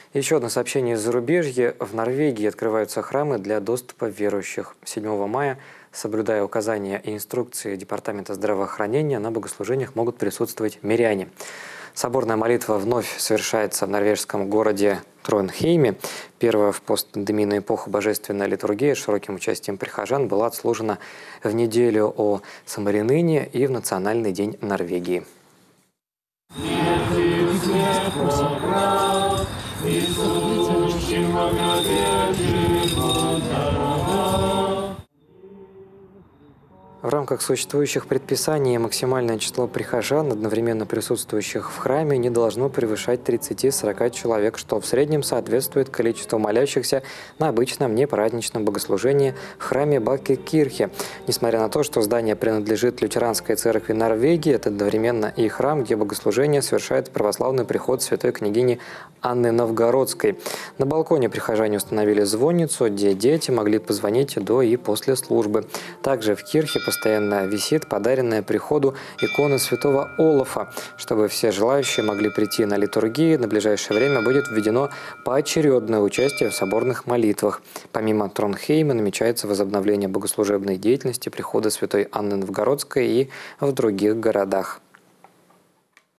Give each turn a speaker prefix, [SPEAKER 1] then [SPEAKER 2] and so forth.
[SPEAKER 1] Еще одно сообщение из зарубежья. В Норвегии открываются храмы для доступа верующих. 7 мая, соблюдая указания и инструкции Департамента здравоохранения, на богослужениях могут присутствовать миряне. Соборная молитва вновь совершается в норвежском городе Тронхейме. Первая в постпандемийную эпоху божественная литургия с широким участием прихожан была отслужена в неделю о Самариныне и в Национальный день Норвегии. В рамках существующих предписаний максимальное число прихожан, одновременно присутствующих в храме, не должно превышать 30-40 человек, что в среднем соответствует количеству молящихся на обычном непраздничном богослужении в храме Бакке-Кирхе. Несмотря на то, что здание принадлежит лютеранской церкви Норвегии, это одновременно и храм, где богослужение совершает православный приход святой княгини Анны Новгородской. На балконе прихожане установили звонницу, где дети могли позвонить до и после службы. Также в кирхе постоянно висит подаренная приходу икона святого Олафа. Чтобы все желающие могли прийти на литургии, на ближайшее время будет введено поочередное участие в соборных молитвах. Помимо Тронхейма намечается возобновление богослужебной деятельности прихода святой Анны Новгородской и в других городах.